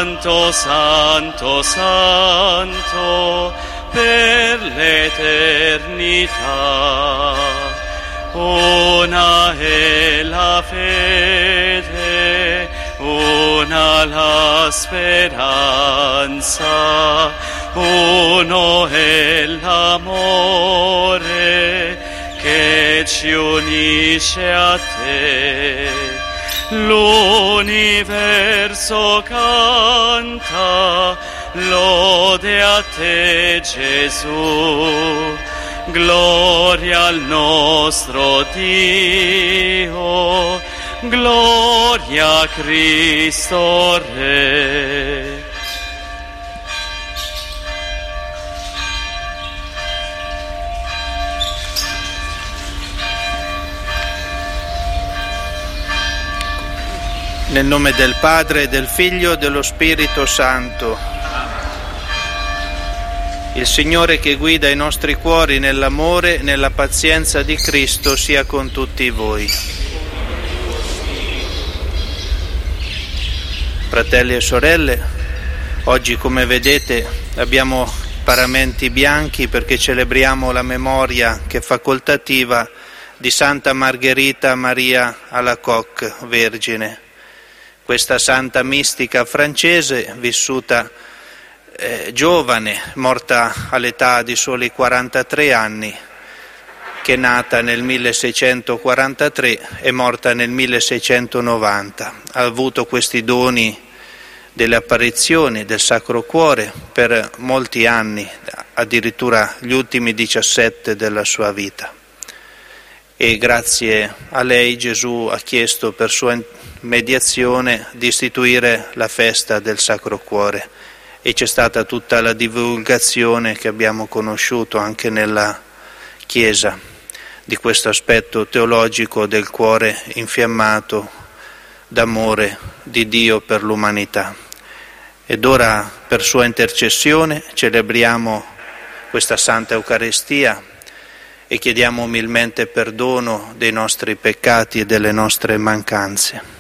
Santo, Santo, Santo, per l'eternità. Una è la fede, una la speranza, uno è l'amore che ci unisce a te. L'universo canta lode a te, Gesù. Gloria al nostro Dio, gloria a Cristo Re. Nel nome del Padre, del Figlio e dello Spirito Santo. Il Signore che guida i nostri cuori nell'amore e nella pazienza di Cristo sia con tutti voi. Fratelli e sorelle, oggi come vedete abbiamo paramenti bianchi perché celebriamo la memoria che è facoltativa di Santa Margherita Maria Alacoque, Vergine. Questa santa mistica francese, vissuta giovane, morta all'età di soli 43 anni, che è nata nel 1643 e morta nel 1690. Ha avuto questi doni delle apparizioni del Sacro Cuore per molti anni, addirittura gli ultimi 17 della sua vita. E grazie a lei Gesù ha chiesto per sua mediazione di istituire la festa del Sacro Cuore. E c'è stata tutta la divulgazione che abbiamo conosciuto anche nella Chiesa di questo aspetto teologico del cuore infiammato d'amore di Dio per l'umanità. Ed ora per sua intercessione celebriamo questa Santa Eucaristia e chiediamo umilmente perdono dei nostri peccati e delle nostre mancanze.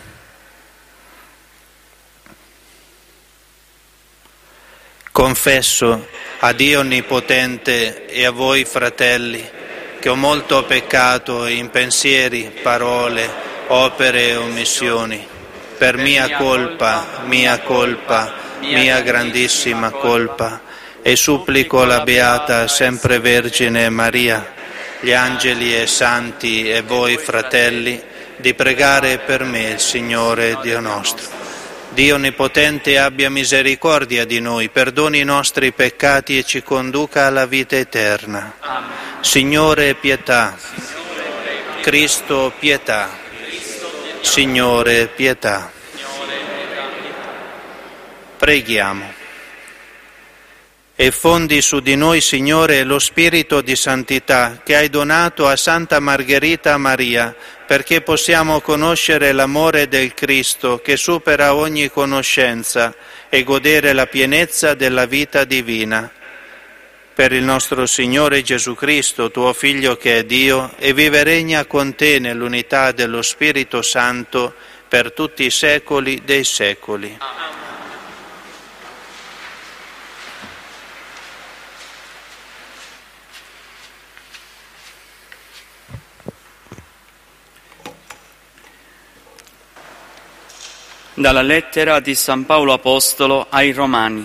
Confesso a Dio Onnipotente e a voi, fratelli, che ho molto peccato in pensieri, parole, opere e omissioni, per mia colpa, mia grandissima colpa, e supplico la Beata Sempre Vergine Maria, gli angeli e santi e voi, fratelli, di pregare per me il Signore Dio nostro. Dio Onnipotente abbia misericordia di noi, perdoni i nostri peccati e ci conduca alla vita eterna. Amen. Signore, pietà. Cristo, pietà. Signore, pietà. Preghiamo. E fondi su di noi, Signore, lo spirito di santità che hai donato a Santa Margherita Maria, perché possiamo conoscere l'amore del Cristo che supera ogni conoscenza e godere la pienezza della vita divina. Per il nostro Signore Gesù Cristo, tuo Figlio che è Dio, e vive e regna con te nell'unità dello Spirito Santo per tutti i secoli dei secoli. Amen. Dalla lettera di San Paolo Apostolo ai Romani.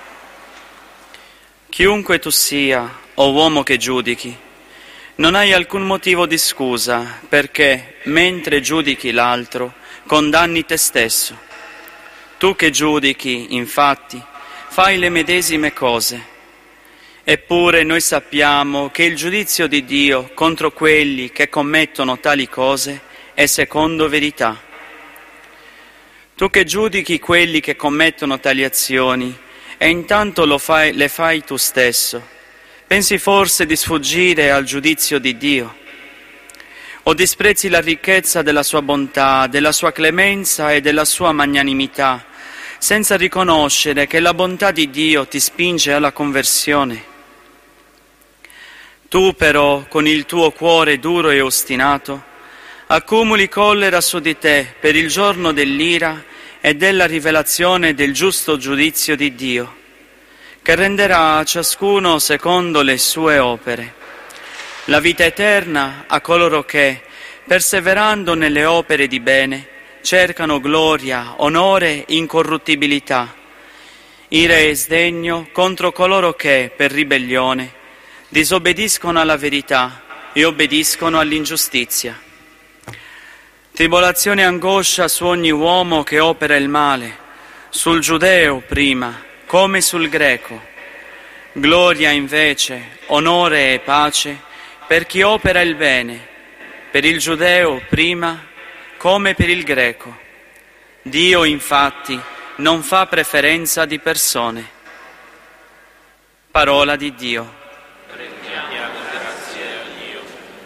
Chiunque tu sia, o uomo che giudichi, non hai alcun motivo di scusa, perché, mentre giudichi l'altro, condanni te stesso. Tu che giudichi, infatti, fai le medesime cose. Eppure noi sappiamo che il giudizio di Dio contro quelli che commettono tali cose è secondo verità. Tu che giudichi quelli che commettono tali azioni e intanto le fai tu stesso, pensi forse di sfuggire al giudizio di Dio? O disprezzi la ricchezza della sua bontà, della sua clemenza e della sua magnanimità, senza riconoscere che la bontà di Dio ti spinge alla conversione? Tu però, con il tuo cuore duro e ostinato, accumuli collera su di te per il giorno dell'ira e della rivelazione del giusto giudizio di Dio, che renderà a ciascuno secondo le sue opere. La vita eterna a coloro che, perseverando nelle opere di bene, cercano gloria, onore, incorruttibilità, ira e sdegno contro coloro che, per ribellione, disobbediscono alla verità e obbediscono all'ingiustizia. Tribolazione e angoscia su ogni uomo che opera il male, sul giudeo prima, come sul greco. Gloria invece, onore e pace per chi opera il bene, per il giudeo prima, come per il greco. Dio, infatti, non fa preferenza di persone. Parola di Dio. Rendiamo grazie a Dio.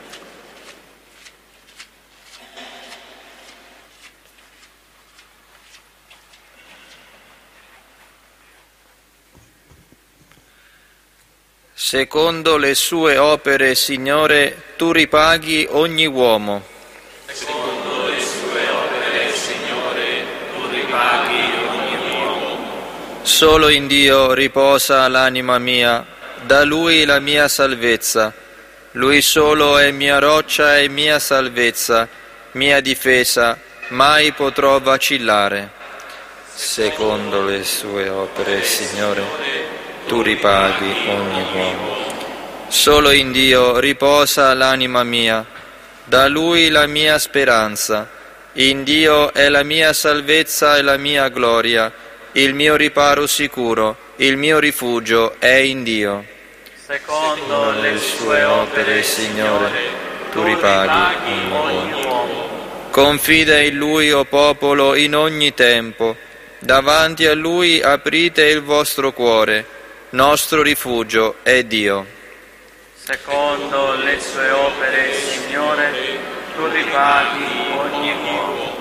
Secondo le sue opere, Signore, tu ripaghi ogni uomo. Secondo le sue opere, Signore, tu ripaghi ogni uomo. Solo in Dio riposa l'anima mia, da Lui la mia salvezza. Lui solo è mia roccia e mia salvezza, mia difesa, mai potrò vacillare. Secondo le sue opere, Signore, tu ripaghi ogni uomo. Solo in Dio riposa l'anima mia, da Lui la mia speranza. In Dio è la mia salvezza e la mia gloria, il mio riparo sicuro, il mio rifugio è in Dio. Secondo le sue opere, Signore, tu ripaghi ogni uomo. Confida in Lui, o popolo, in ogni tempo. Davanti a Lui aprite il vostro cuore. Nostro rifugio è Dio. Secondo le sue opere, Signore, tu ripaghi ogni uomo.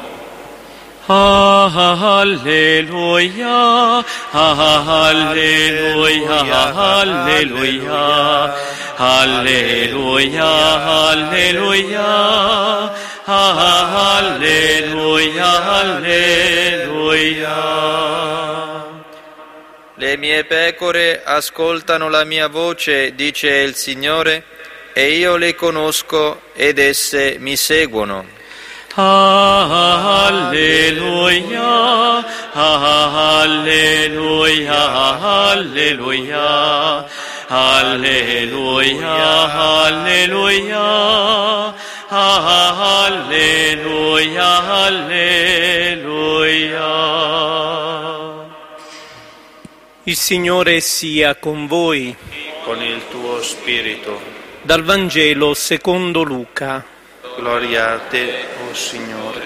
Alleluia, alleluia, alleluia, alleluia, alleluia, alleluia, alleluia. Le mie pecore ascoltano la mia voce, dice il Signore, e io le conosco ed esse mi seguono. Alleluia, alleluia, alleluia, alleluia, alleluia, alleluia, alleluia. Il Signore sia con voi. Con il tuo spirito. Dal Vangelo secondo Luca. Gloria a te, o Signore.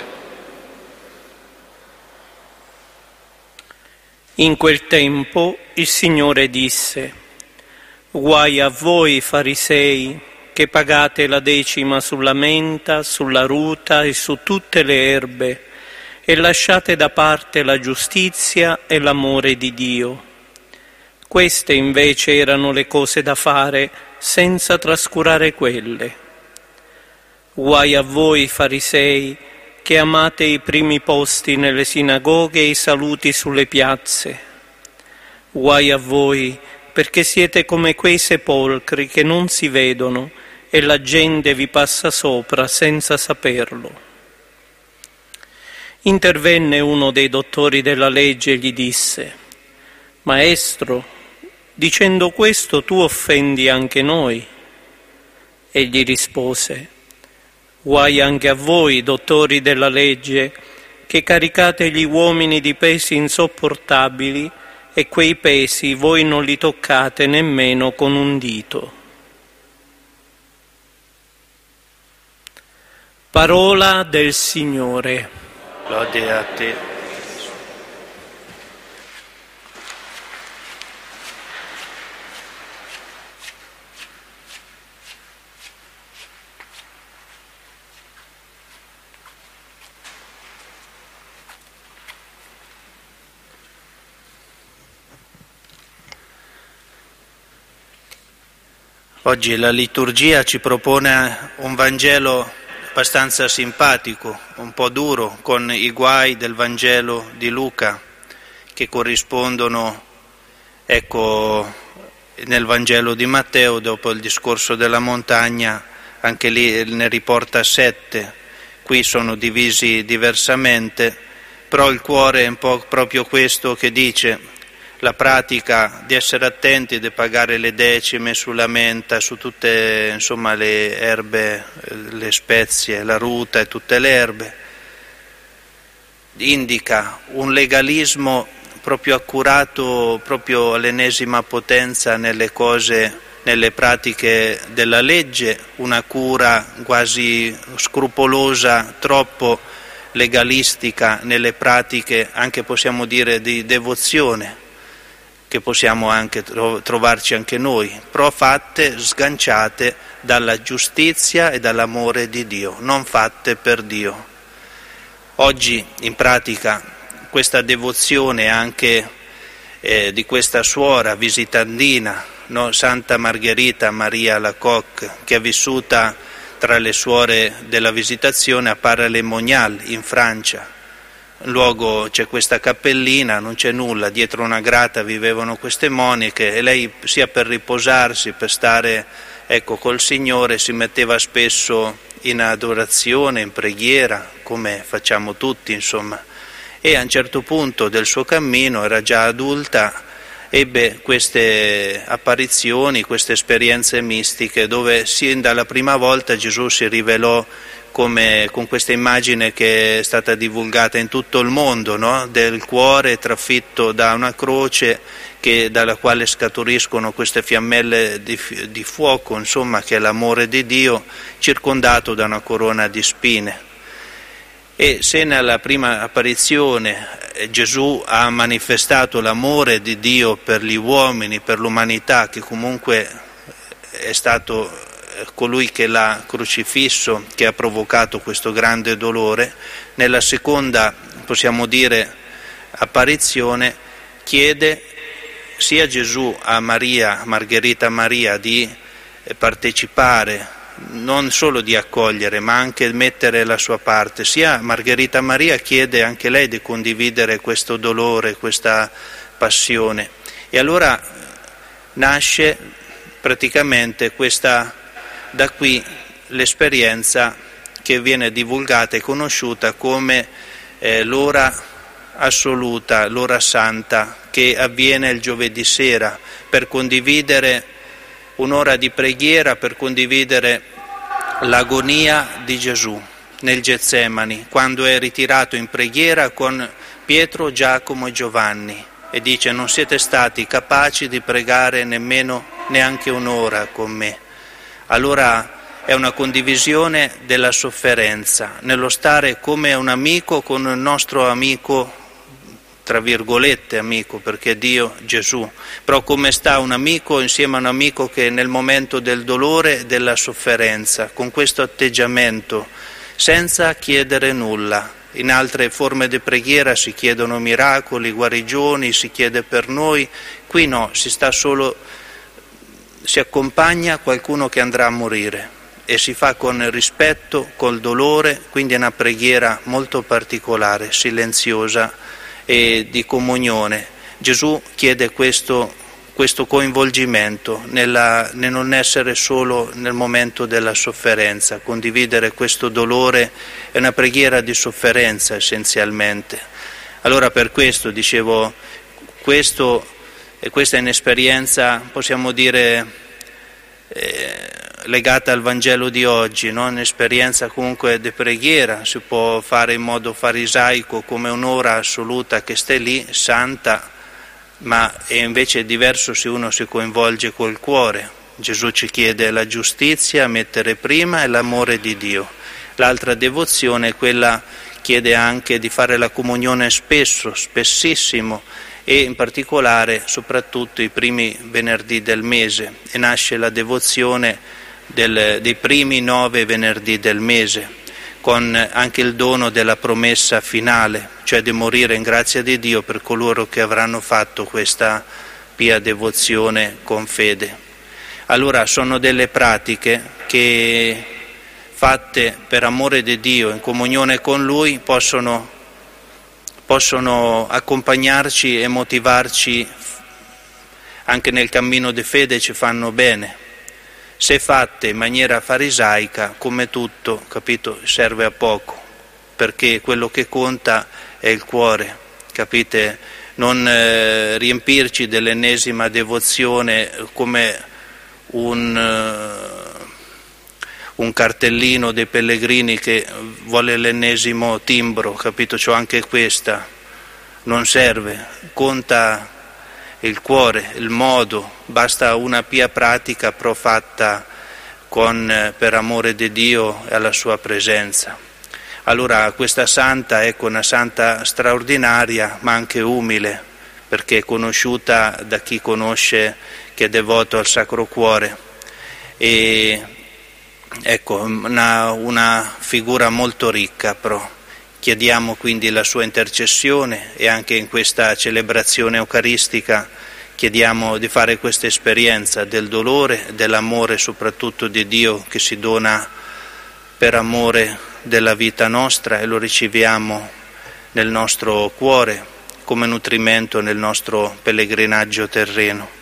In quel tempo il Signore disse: Guai a voi, farisei, che pagate la decima sulla menta, sulla ruta e su tutte le erbe, e lasciate da parte la giustizia e l'amore di Dio. Queste invece erano le cose da fare senza trascurare quelle. Guai a voi, farisei, che amate i primi posti nelle sinagoghe e i saluti sulle piazze. Guai a voi, perché siete come quei sepolcri che non si vedono e la gente vi passa sopra senza saperlo. Intervenne uno dei dottori della legge e gli disse: Maestro, dicendo questo tu offendi anche noi. Egli rispose: Guai anche a voi, dottori della legge, che caricate gli uomini di pesi insopportabili e quei pesi voi non li toccate nemmeno con un dito. Parola del Signore. Lode a te. Oggi la liturgia ci propone un Vangelo abbastanza simpatico, un po' duro, con i guai del Vangelo di Luca che corrispondono, ecco, nel Vangelo di Matteo, dopo il discorso della montagna, anche lì ne riporta 7, qui sono divisi diversamente, però il cuore è un po' proprio questo che dice: la pratica di essere attenti, di pagare le decime sulla menta, su tutte, insomma, le erbe, le spezie, la ruta e tutte le erbe, indica un legalismo proprio accurato, proprio all'ennesima potenza nelle cose, nelle pratiche della legge, una cura quasi scrupolosa, troppo legalistica nelle pratiche, anche possiamo dire di devozione, che possiamo anche trovarci anche noi, però fatte sganciate dalla giustizia e dall'amore di Dio, non fatte per Dio. Oggi in pratica questa devozione anche di questa suora visitandina, no? Santa Margherita Maria Alacoque, che è vissuta tra le suore della Visitazione a Paray-le-Monial in Francia. In luogo c'è questa cappellina, non c'è nulla, dietro una grata vivevano queste monache e lei, sia per riposarsi, per stare, ecco, col Signore, si metteva spesso in adorazione, in preghiera, come facciamo tutti, insomma. E a un certo punto del suo cammino, era già adulta, ebbe queste apparizioni, queste esperienze mistiche, dove sin dalla prima volta Gesù si rivelò come con questa immagine che è stata divulgata in tutto il mondo, no? Del cuore trafitto da una croce dalla quale scaturiscono queste fiammelle di fuoco, insomma, che è l'amore di Dio, circondato da una corona di spine. E se nella prima apparizione Gesù ha manifestato l'amore di Dio per gli uomini, per l'umanità, che comunque è stato colui che l'ha crocifisso, che ha provocato questo grande dolore, nella seconda, possiamo dire, apparizione chiede sia Gesù a Maria, Margherita Maria, di partecipare, non solo di accogliere, ma anche mettere la sua parte, sia Margherita Maria chiede anche lei di condividere questo dolore, questa passione. E allora nasce praticamente da qui l'esperienza che viene divulgata e conosciuta come l'ora assoluta, l'ora santa, che avviene il giovedì sera per condividere un'ora di preghiera, per condividere l'agonia di Gesù nel Getsemani, quando è ritirato in preghiera con Pietro, Giacomo e Giovanni e dice: non siete stati capaci di pregare neanche un'ora con me. Allora è una condivisione della sofferenza, nello stare come un amico con il nostro amico, tra virgolette amico, perché è Dio, Gesù, però come sta un amico insieme a un amico che nel momento del dolore e della sofferenza, con questo atteggiamento, senza chiedere nulla. In altre forme di preghiera si chiedono miracoli, guarigioni, si chiede per noi, qui no, si accompagna qualcuno che andrà a morire e si fa con rispetto, col dolore, quindi è una preghiera molto particolare, silenziosa e di comunione. Gesù chiede questo coinvolgimento nel non essere solo nel momento della sofferenza, condividere questo dolore è una preghiera di sofferenza essenzialmente. Allora per questo dicevo, questa è un'esperienza, possiamo dire, legata al Vangelo di oggi, no? Un'esperienza comunque di preghiera, si può fare in modo farisaico come un'ora assoluta che stai lì, santa, ma è invece diverso se uno si coinvolge col cuore. Gesù ci chiede la giustizia, mettere prima, e l'amore di Dio. L'altra devozione è quella, chiede anche di fare la comunione spesso, spessissimo, e in particolare soprattutto i primi venerdì del mese, e nasce la devozione dei primi 9 venerdì del mese, con anche il dono della promessa finale, cioè di morire in grazia di Dio per coloro che avranno fatto questa pia devozione con fede. Allora sono delle pratiche che fatte per amore di Dio, in comunione con Lui, possono accompagnarci e motivarci anche nel cammino di fede, ci fanno bene. Se fatte in maniera farisaica, come tutto, capito, serve a poco, perché quello che conta è il cuore, capite? Non riempirci dell'ennesima devozione come un cartellino dei pellegrini che vuole l'ennesimo timbro, capito? C'ho anche questa, non serve, conta il cuore, il modo, basta una pia pratica però fatta per amore di Dio e alla sua presenza. Allora questa santa è una santa straordinaria ma anche umile, perché è conosciuta da chi conosce, che è devoto al Sacro Cuore, e ecco, una figura molto ricca però. Chiediamo quindi la sua intercessione e anche in questa celebrazione eucaristica chiediamo di fare questa esperienza del dolore, dell'amore soprattutto di Dio che si dona per amore della vita nostra, e lo riceviamo nel nostro cuore come nutrimento nel nostro pellegrinaggio terreno.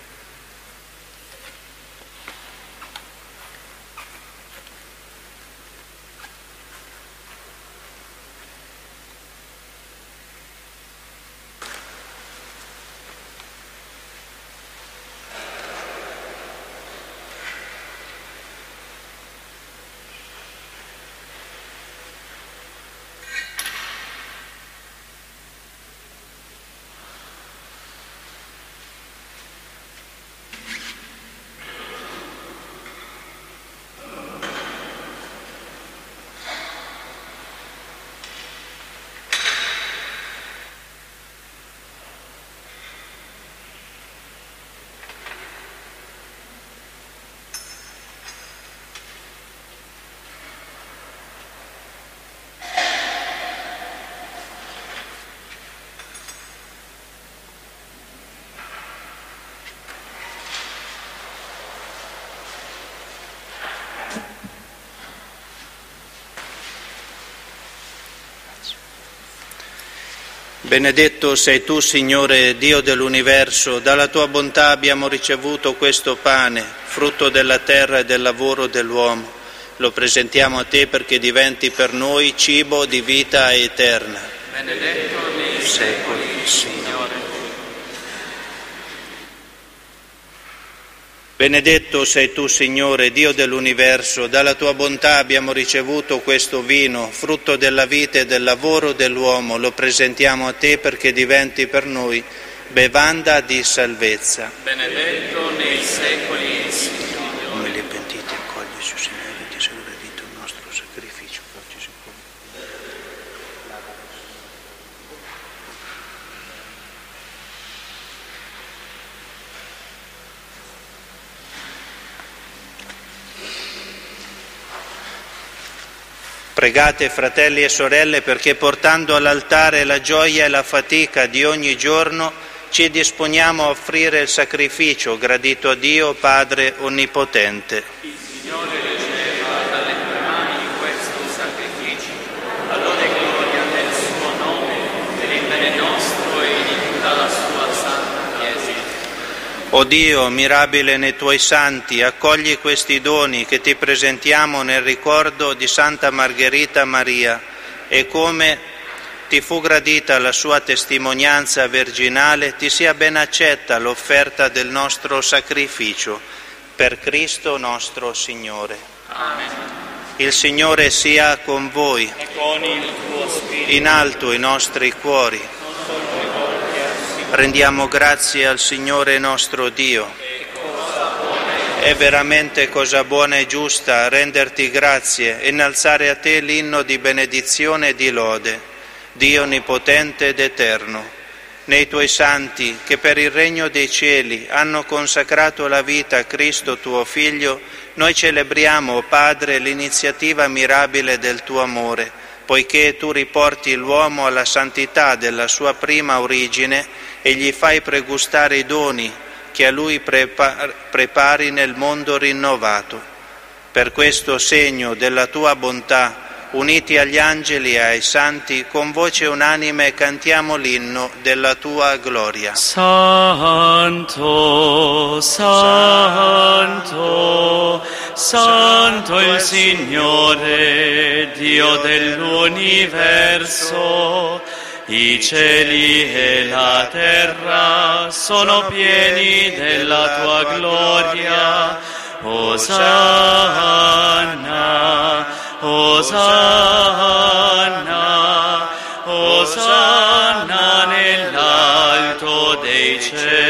Benedetto sei tu, Signore, Dio dell'universo, dalla tua bontà abbiamo ricevuto questo pane, frutto della terra e del lavoro dell'uomo. Lo presentiamo a te perché diventi per noi cibo di vita eterna. Benedetto nei secoli, Signore. Benedetto sei tu, Signore, Dio dell'universo, dalla tua bontà abbiamo ricevuto questo vino, frutto della vita e del lavoro dell'uomo. Lo presentiamo a te perché diventi per noi bevanda di salvezza. Benedetto nei secoli, Signore. Come li pentiti accogli, su Signore, ti sei gradito il nostro sacrificio, oggi si può. Pregate, fratelli e sorelle, perché portando all'altare la gioia e la fatica di ogni giorno ci disponiamo a offrire il sacrificio gradito a Dio Padre Onnipotente. Il Signore riceva dalle tue mani questo sacrificio, allora è gloria del suo nome, per il bene nostro e di tutta la sua santa Chiesa. O Dio, mirabile nei tuoi santi, accogli questi doni che ti presentiamo nel ricordo di Santa Margherita Maria, e come ti fu gradita la sua testimonianza virginale, ti sia ben accetta l'offerta del nostro sacrificio. Per Cristo nostro Signore. Amen. Il Signore sia con voi. E con il tuo spirito. In alto i nostri cuori. Rendiamo grazie al Signore nostro Dio. È veramente cosa buona e giusta renderti grazie e innalzare a te l'inno di benedizione e di lode, Dio onnipotente ed eterno. Nei tuoi santi, che per il regno dei cieli hanno consacrato la vita a Cristo tuo Figlio, noi celebriamo, o Padre, l'iniziativa mirabile del tuo amore, poiché tu riporti l'uomo alla santità della sua prima origine e gli fai pregustare i doni che a lui prepari nel mondo rinnovato. Per questo segno della tua bontà, uniti agli angeli e ai santi, con voce unanime cantiamo l'inno della tua gloria. Santo, Santo, Santo il Signore, Dio dell'universo. I cieli e la terra sono pieni della tua gloria. Osanna, Osanna, Osanna nell'alto dei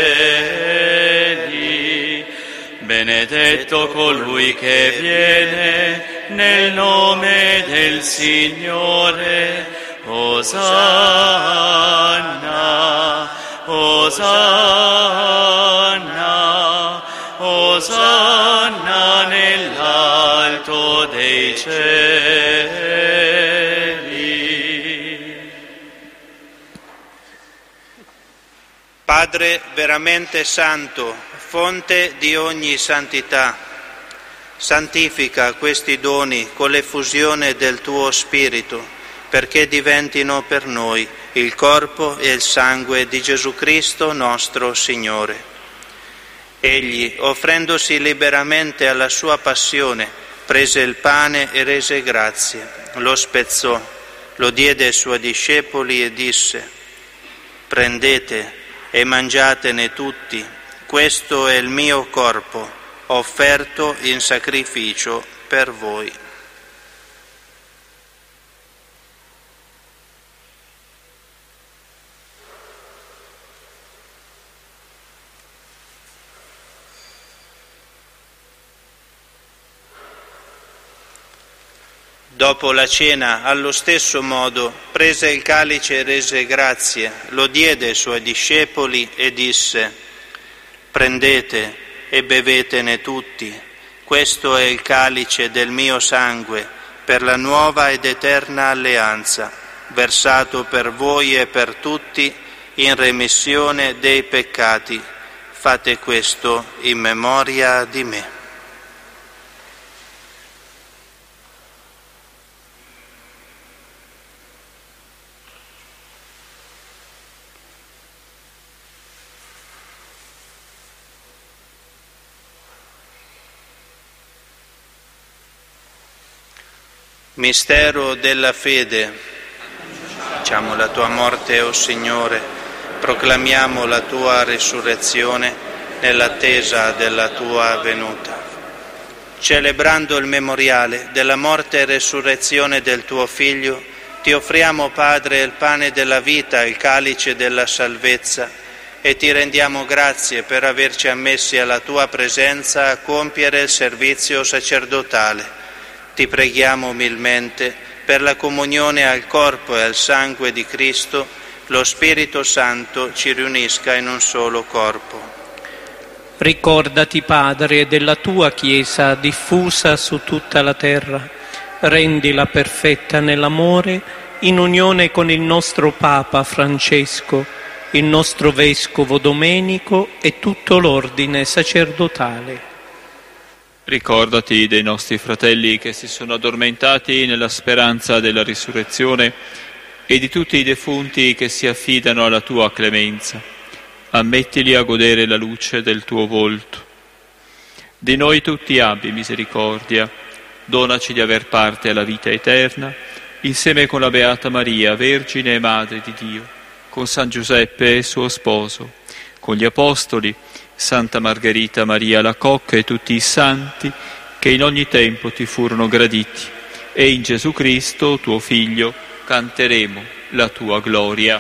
cieli. Benedetto colui che viene nel nome del Signore. Osanna, Osanna, Osanna nell'alto dei cieli. Padre veramente santo, fonte di ogni santità, santifica questi doni con l'effusione del tuo Spirito, perché diventino per noi il corpo e il sangue di Gesù Cristo nostro Signore. Egli, offrendosi liberamente alla sua passione, prese il pane e rese grazie, lo spezzò, lo diede ai suoi discepoli e disse: «Prendete e mangiatene tutti, questo è il mio corpo, offerto in sacrificio per voi». Dopo la cena, allo stesso modo, prese il calice e rese grazie, lo diede ai suoi discepoli e disse: «Prendete e bevetene tutti, questo è il calice del mio sangue, per la nuova ed eterna alleanza, versato per voi e per tutti in remissione dei peccati. Fate questo in memoria di me». Mistero della fede. Diciamo la tua morte, o Signore, proclamiamo la tua risurrezione nell'attesa della tua venuta. Celebrando il memoriale della morte e resurrezione del tuo Figlio, ti offriamo, Padre, il pane della vita, il calice della salvezza, e ti rendiamo grazie per averci ammessi alla tua presenza a compiere il servizio sacerdotale. Ti preghiamo umilmente per la comunione al corpo e al sangue di Cristo, lo Spirito Santo ci riunisca in un solo corpo. Ricordati, Padre, della tua Chiesa diffusa su tutta la terra. Rendila perfetta nell'amore, in unione con il nostro Papa Francesco, il nostro Vescovo Domenico e tutto l'ordine sacerdotale. Ricordati dei nostri fratelli che si sono addormentati nella speranza della risurrezione e di tutti i defunti che si affidano alla tua clemenza. Ammettili a godere la luce del tuo volto. Di noi tutti abbi misericordia, donaci di aver parte alla vita eterna, insieme con la Beata Maria, Vergine e Madre di Dio, con San Giuseppe suo sposo, con gli Apostoli, Santa Margherita Maria la Cocca e tutti i santi che in ogni tempo ti furono graditi, e in Gesù Cristo, tuo Figlio, canteremo la tua gloria.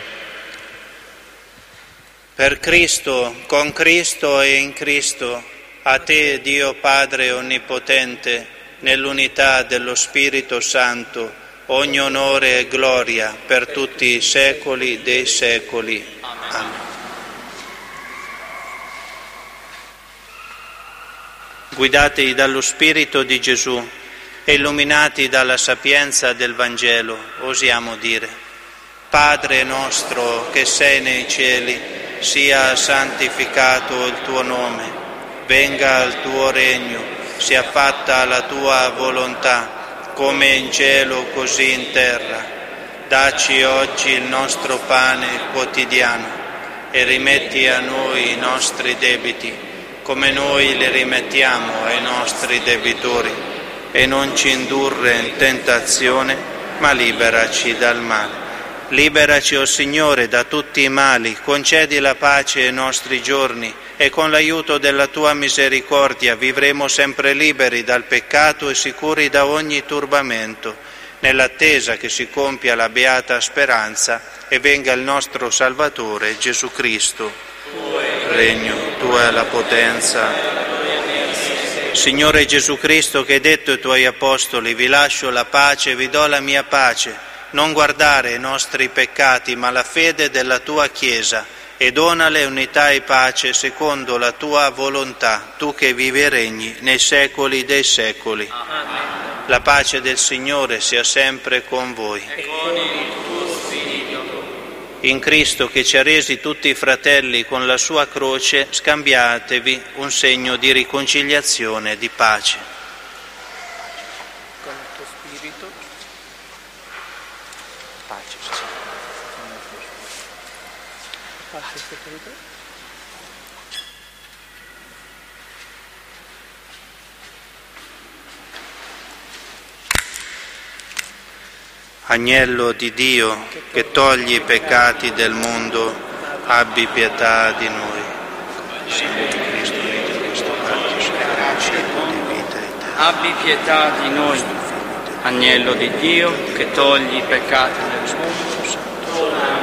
Per Cristo, con Cristo e in Cristo, a te, Dio Padre Onnipotente, nell'unità dello Spirito Santo, ogni onore e gloria per tutti i secoli dei secoli. Amen. Guidati dallo Spirito di Gesù e illuminati dalla sapienza del Vangelo, osiamo dire: Padre nostro che sei nei cieli, sia santificato il tuo nome, venga il tuo regno, sia fatta la tua volontà, come in cielo così in terra. Dacci oggi il nostro pane quotidiano e rimetti a noi i nostri debiti, come noi li rimettiamo ai nostri debitori, e non ci indurre in tentazione, ma liberaci dal male. Liberaci, o Signore, da tutti i mali, concedi la pace ai nostri giorni e con l'aiuto della Tua misericordia vivremo sempre liberi dal peccato e sicuri da ogni turbamento, nell'attesa che si compia la beata speranza e venga il nostro Salvatore Gesù Cristo. Regno, Tua è la potenza. Signore Gesù Cristo, che hai detto ai Tuoi Apostoli: vi lascio la pace, vi do la mia pace, non guardare i nostri peccati, ma la fede della Tua Chiesa, e donale unità e pace secondo la Tua volontà, Tu che vivi e regni nei secoli dei secoli. Amen. La pace del Signore sia sempre con voi. E con il tuo spirito. In Cristo, che ci ha resi tutti fratelli con la sua croce, scambiatevi un segno di riconciliazione e di pace. Con il tuo spirito. Pace, pace, spirito. Agnello di Dio, che togli i peccati del mondo, abbi pietà di noi. Abbi pietà di noi, Agnello di Dio, che togli i peccati del mondo.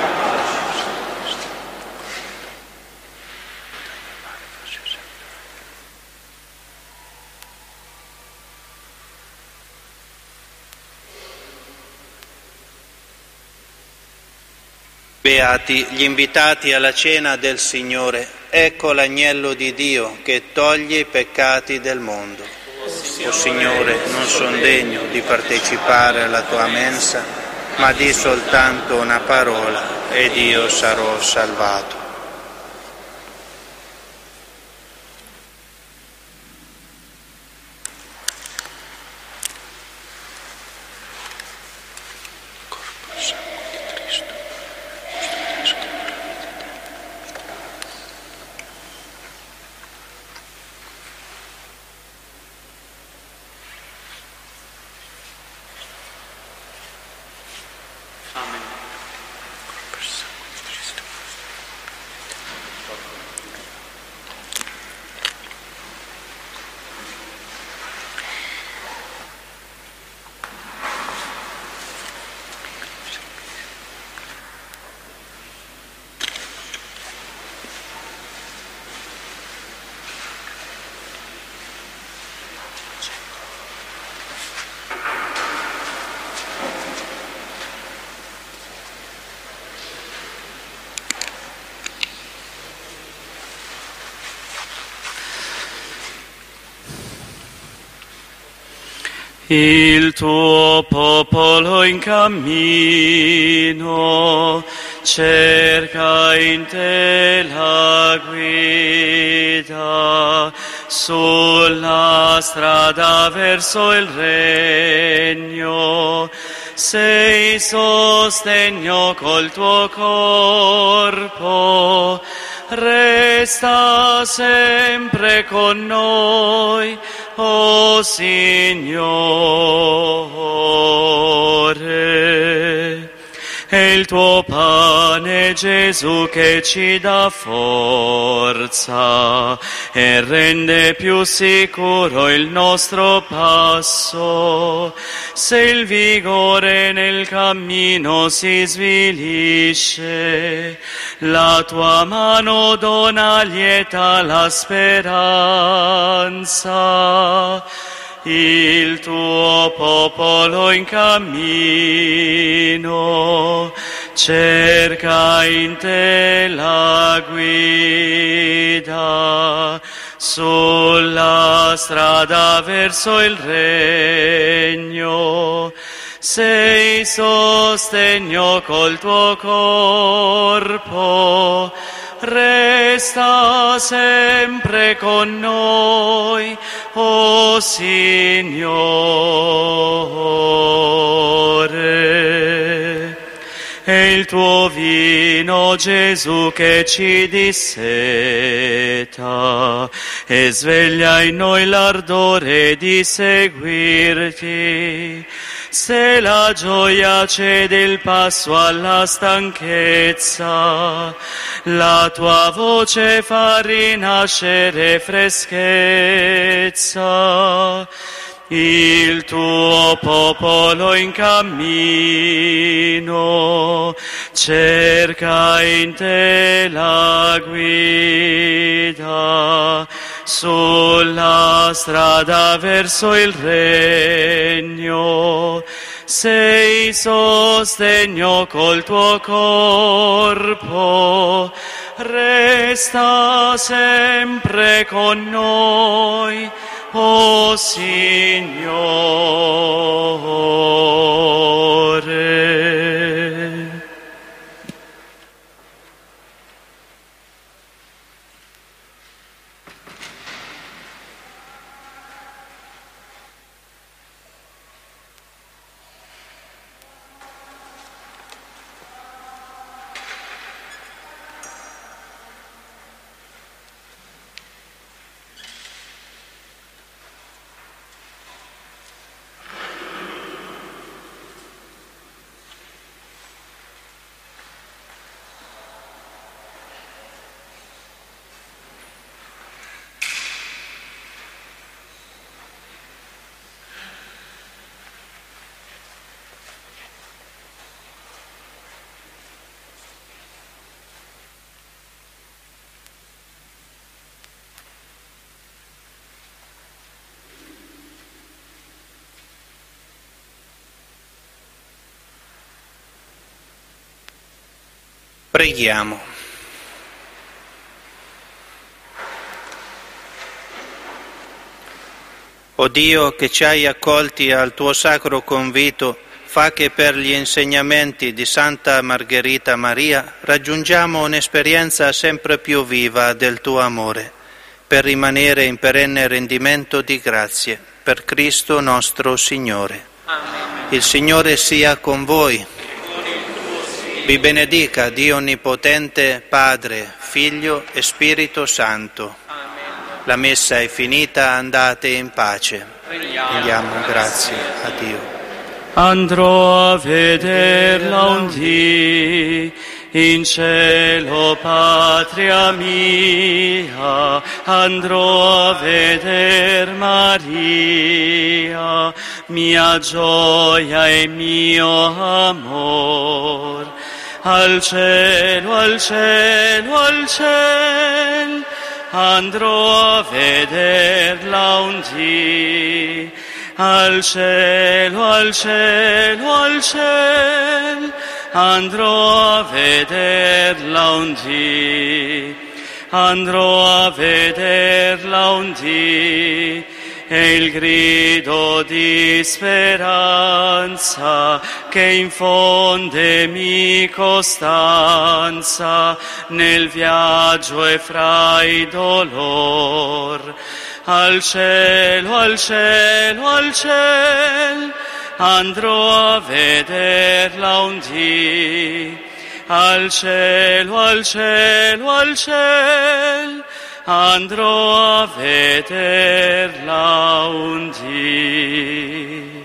Beati gli invitati alla cena del Signore. Ecco l'agnello di Dio che toglie i peccati del mondo. O Signore, non sono degno di partecipare alla tua mensa, ma di soltanto una parola ed io sarò salvato. Il tuo popolo in cammino cerca in te la guida sulla strada verso il regno. Sei sostegno col tuo corpo, resta sempre con noi, o Signore. È il tuo pane, Gesù, che ci dà forza e rende più sicuro il nostro passo. Se il vigore nel cammino si svilisce, la tua mano dona lieta la speranza. Il tuo popolo in cammino cerca in te la guida sulla strada verso il regno. Sei sostegno col tuo corpo, resta sempre con noi, o Signore. E il tuo vino, Gesù, che ci disseta e sveglia in noi l'ardore di seguirti. Se la gioia cede il passo alla stanchezza, la tua voce fa rinascere freschezza. Il tuo popolo in cammino cerca in te la guida, sulla strada verso il regno. Sei sostegno col tuo corpo, resta sempre con noi, o Signore. Preghiamo. O Dio, che ci hai accolti al tuo sacro convito, fa che per gli insegnamenti di Santa Margherita Maria raggiungiamo un'esperienza sempre più viva del tuo amore, per rimanere in perenne rendimento di grazie, per Cristo nostro Signore. Amen. Il Signore sia con voi. Vi benedica Dio Onnipotente, Padre, Figlio e Spirito Santo. Amen. La messa è finita, andate in pace. Rendiamo grazie a Dio. Andrò a vederla un dì in cielo, patria mia, andrò a veder Maria, mia gioia e mio amor. Al cielo, al cielo, al cielo, andrò a vederla un dì. Al cielo, al cielo, al cielo, andrò a vederla un dì. Andrò a vederla un dì. E il grido di speranza che infondemi costanza nel viaggio e fra i dolor. Al cielo, al cielo, al cielo, andrò a vederla un dì. Al cielo, al cielo, al cielo, andrò a vederla un dì.